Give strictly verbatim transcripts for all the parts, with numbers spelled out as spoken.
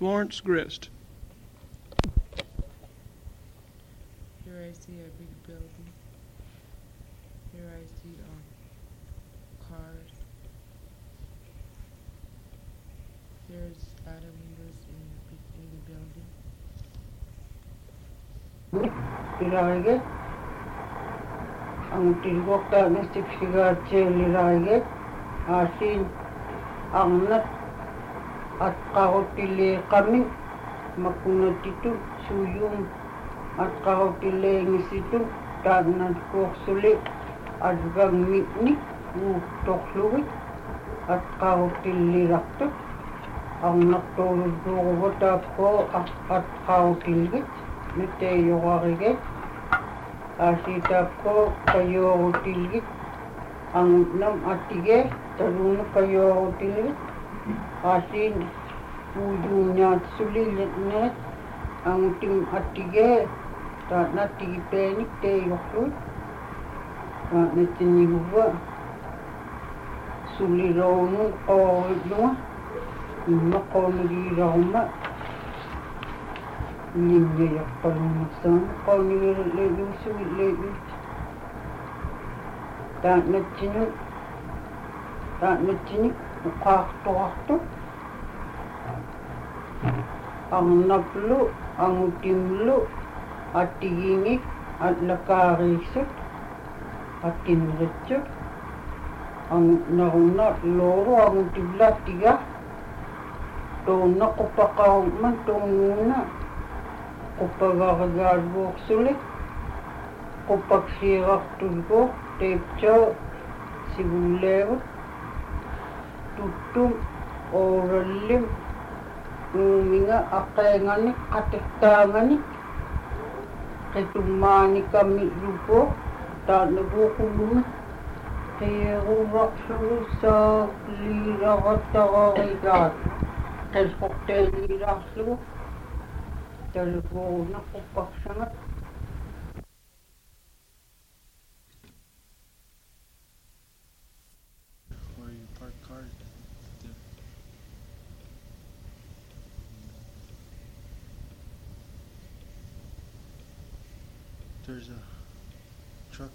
Florence Grist. Here I see a big building. Here I see um, cars. There's a lot of windows in the, big- in the building. Lirage, ang tilgokta na siksigatse lirage, asin ang nat at kahotile kami makunat ito suyong at kahotile ngisitu tagnan kuksuli at gang mitnik utokluwit at kahotile rakto ang naktulog ko ko at kahotilgit Niteyo karigit, asitap ko kayo tilgit, ang nam atige, taluno kayo tilgit, asin puyo niya sulilit net, ang tim atige, ta natigi penik teyo klut, ta natinihuwa, sulirono kawit nua, nako nagirauma, Ninja yak palumusan, kau ni ledu sulit ledu. Tak nak cini, tak nak cini, ukak tu waktu. Ang naplu, ang utimlu, at tingik, at lakarisot, at tinrecek. Ang naunat loro, ang utiblat tiga. To nakupakaw man, to muna. Kapag akagarbo sulit, kapag sirak tulgo, tepcha, sibulewat, tutum, oralim, nguminga, akayanganik, katektanganik, ketumani kami lupo, tak nagukuluman, kaya rurak sa lirak at takarigat, kaya lirak lupo, Telephone ako paksangat. Where you park cars there. There's a truck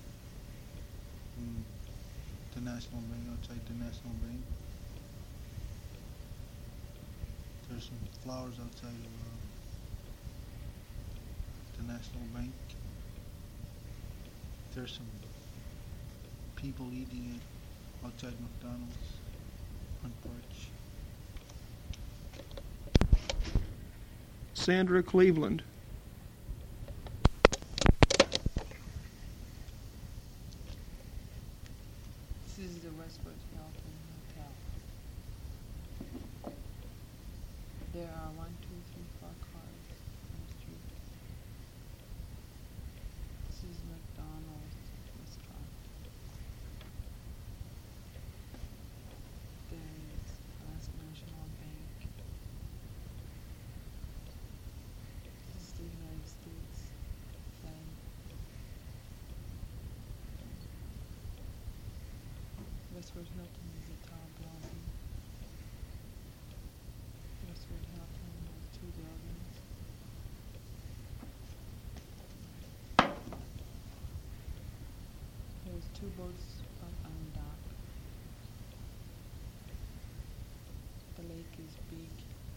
in the National Bank, outside the National Bank. There's some flowers outside of uh, the National Bank. There's some people eating it outside McDonald's on porch. Sandra Cleveland. This is the Westwood Hilton Hotel. There are one, two, three, four cars on the street. This is McDonald's restaurant. There is First National Bank. This is the United States flag. Westwood Hilton is a tall building. Westwood Hilton has two buildings. There's two boats out on the dock. The lake is big.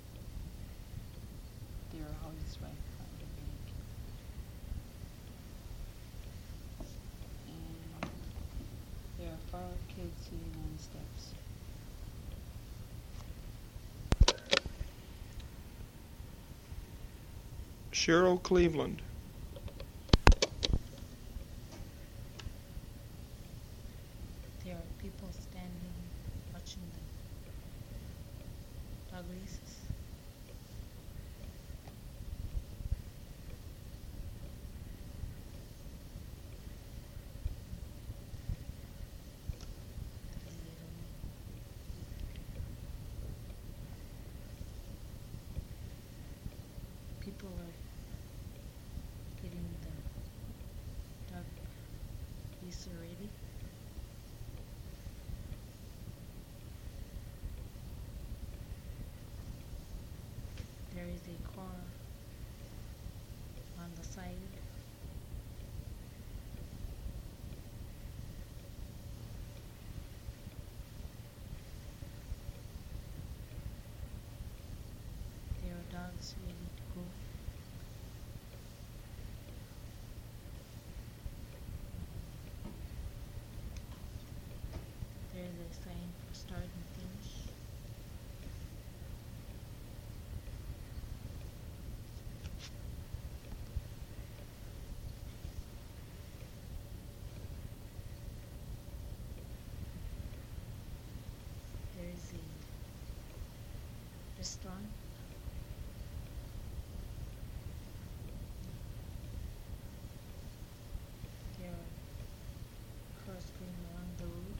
There are houses right on the lake. And there are four kids sitting on the steps. Cheryl Cleveland. There are people standing watching the dog races. People are getting the dog race ready. outside. There are dogs ready to go. There's a sign for start and finish. There is a restaurant. There are cars going along the road.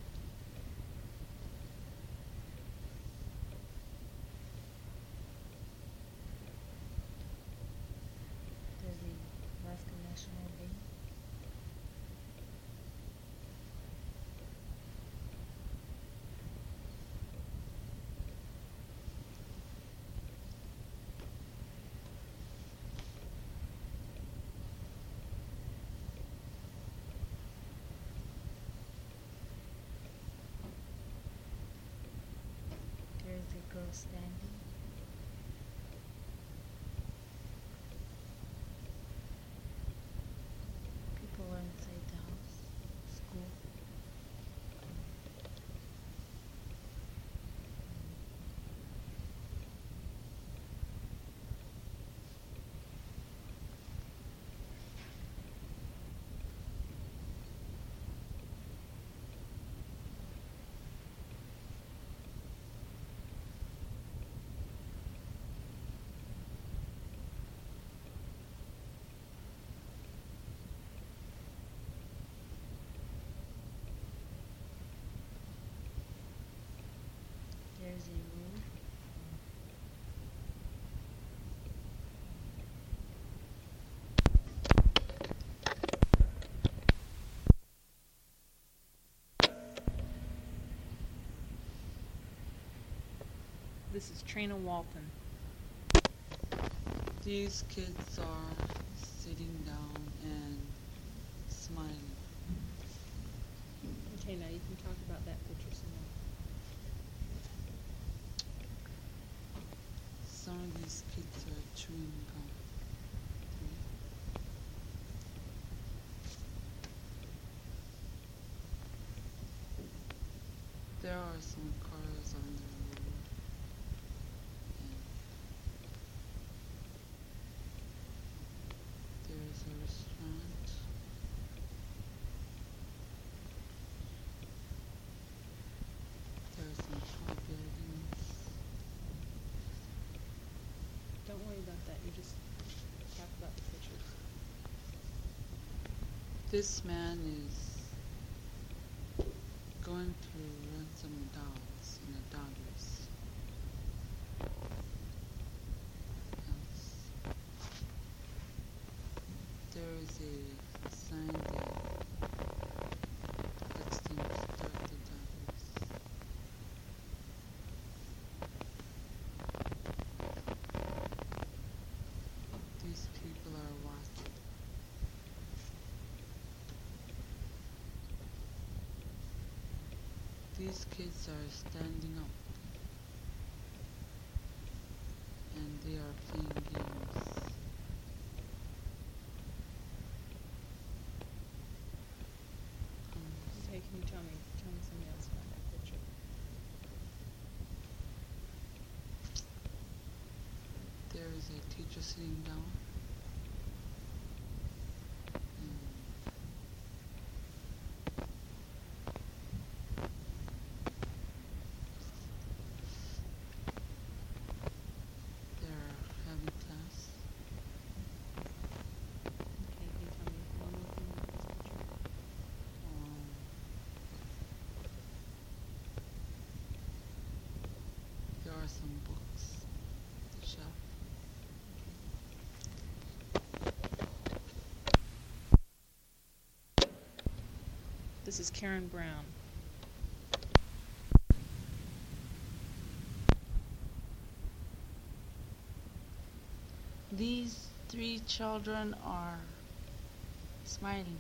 There's the Alaska National Bank. There's a girl standing. People are inside the house. School. There's a road. This is Trina Walton. These kids are sitting down and smiling. Okay, now you can talk about that picture some more. Some of these kids are chewing gum. There are some cars on the road. And there's a restaurant. There are some tall buildings. Don't worry about that. You just talk about the pictures. This man is going to rent some dogs in a dogger's house. There is a sign that lets them start the doggers. These people are watching. These kids are standing up and they are playing games. Um, Okay, can you tell me, tell me something else about that picture? there is a teacher sitting down. And they're having class. Okay, can you tell me one more thing about this picture? Um, there are some books at the shop. This is Karen Brown. These Three children are smiling.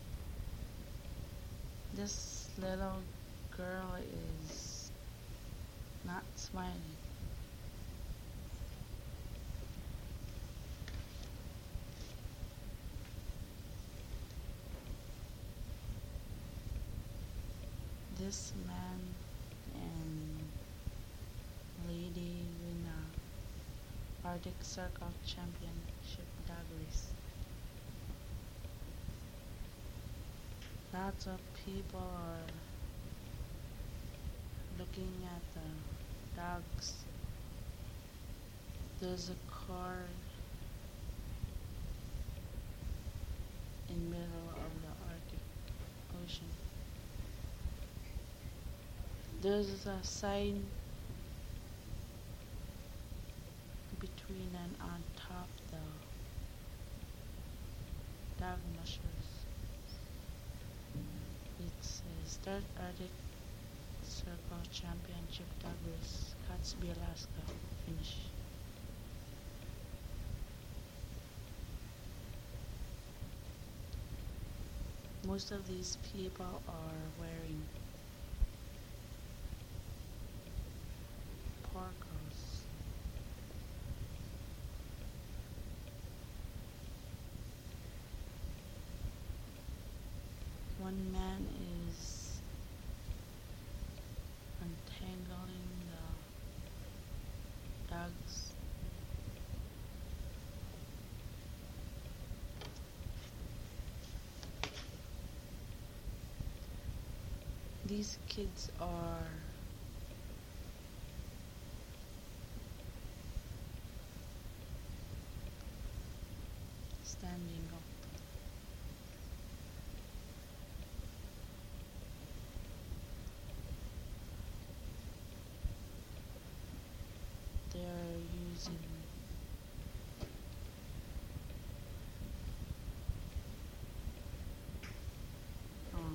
This little girl is not smiling. This man and lady win a Arctic Circle Championship dog race. Lots of people are looking at the dogs. There's a car in middle of the Arctic Ocean. There's a sign between and on top the dog mushers. It says Third Arctic Circle Championship Dog Race, Catesby, Alaska. Finish. Most of these people are wearing parkas. One man is untangling the dogs. These kids are standing up. They're using um,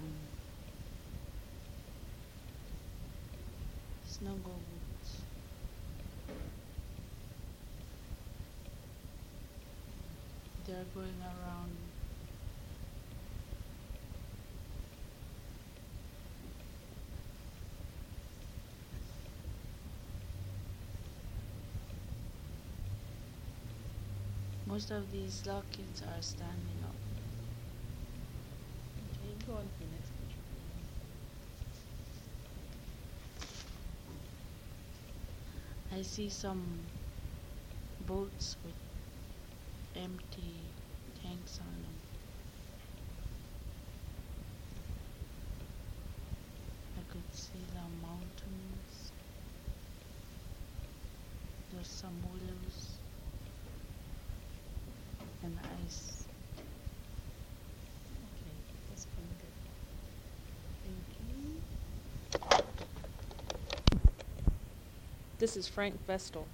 snuggle boots. They're going around most of these little kids are standing up. Okay, go on to the next picture. I see some boats with empty tanks on them. I could see the mountains. There's some willows and ice. Okay, that's pretty good. Thank you. This is Frank Vestal.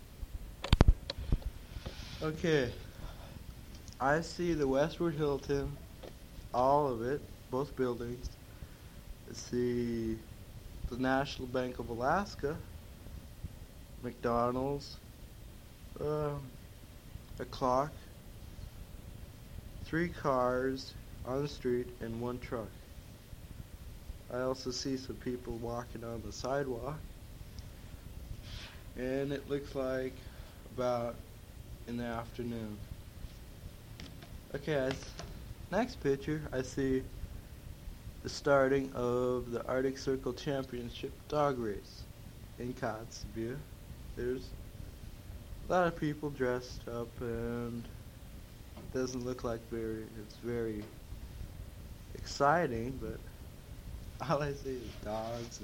Okay. I see the Westward Hilton, all of it, both buildings. I see the National Bank of Alaska, McDonald's, uh, a clock, three cars on the street, and one truck. I also see some people walking on the sidewalk, and it looks like about in the afternoon. Okay, as next picture, I see the starting of the Arctic Circle Championship dog race in Kotzebue. There's a lot of people dressed up, and it doesn't look like very, it's very exciting, but all I see is dogs and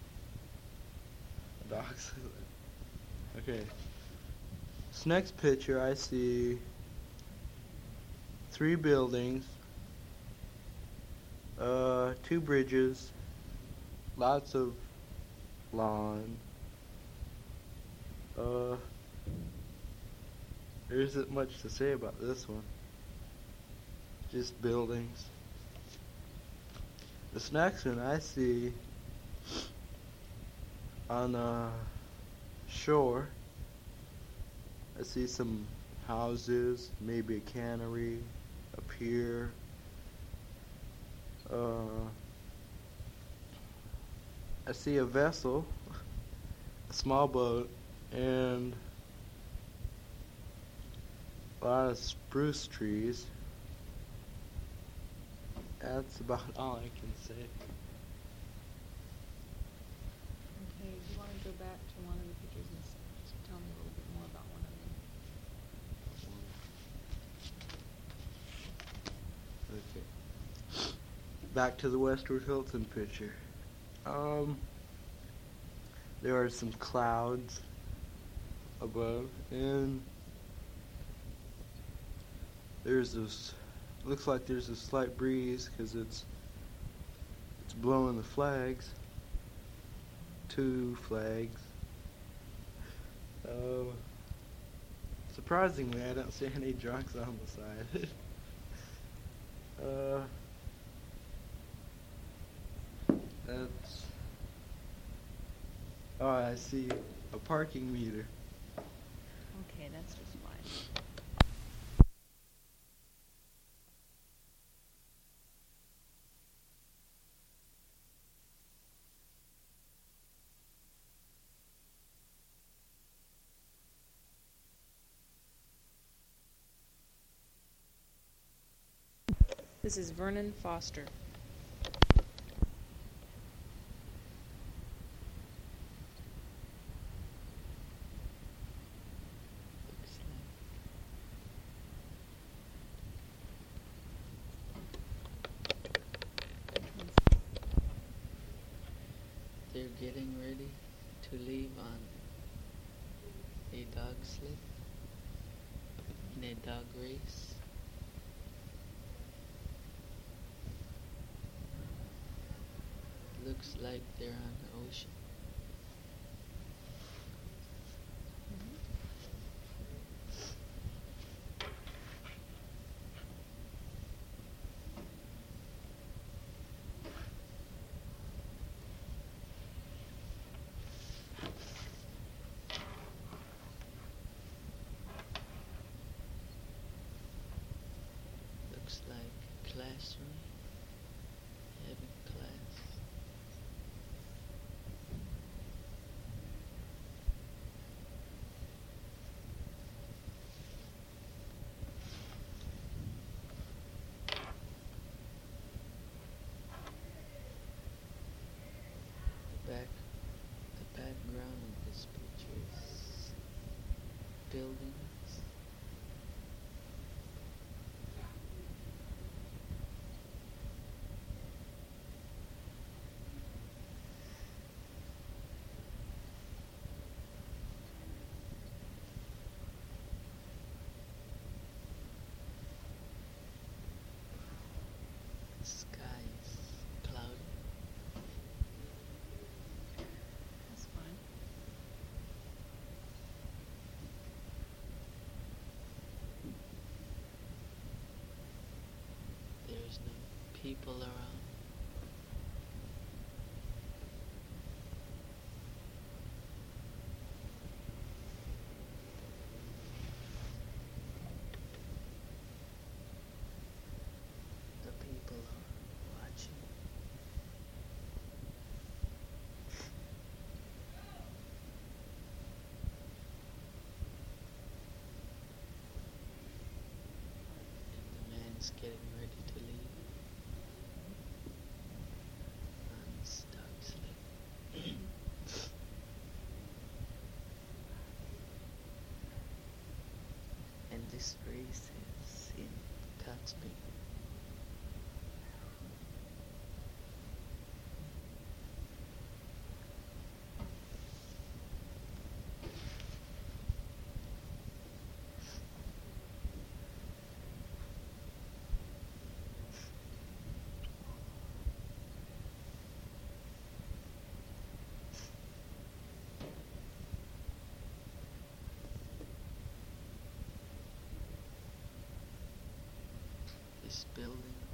dogs. Okay, this next picture, I see three buildings, uh, two bridges, lots of lawn. Uh, there isn't much to say about this one. Just buildings. This next one I see on the shore. I see some houses, maybe a cannery, a pier. Uh, I see a vessel, a small boat, and a lot of spruce trees. That's about all I can say. Okay, do you want to go back to one of the pictures and s- tell me a little bit more about one of them? Okay. Back to the Westward Hilton picture. Um, there are some clouds above, and there's this. Looks like there's a slight breeze because it's it's blowing the flags. Two flags. Uh, surprisingly, I don't see any drunks on the side. uh, that's. Oh, I see a parking meter. Okay, that's just fine. This is Vernon Foster. Looks like they're getting ready to leave on a dog sled in a dog race. Looks like they're on the ocean. Looks like classroom, having class. The back, the background of this picture is buildings. The sky is cloudy. That's fine. There's no people around. The people are watching. And the man's getting ready to leave on his dog sled. And this race is in Cotsby. This building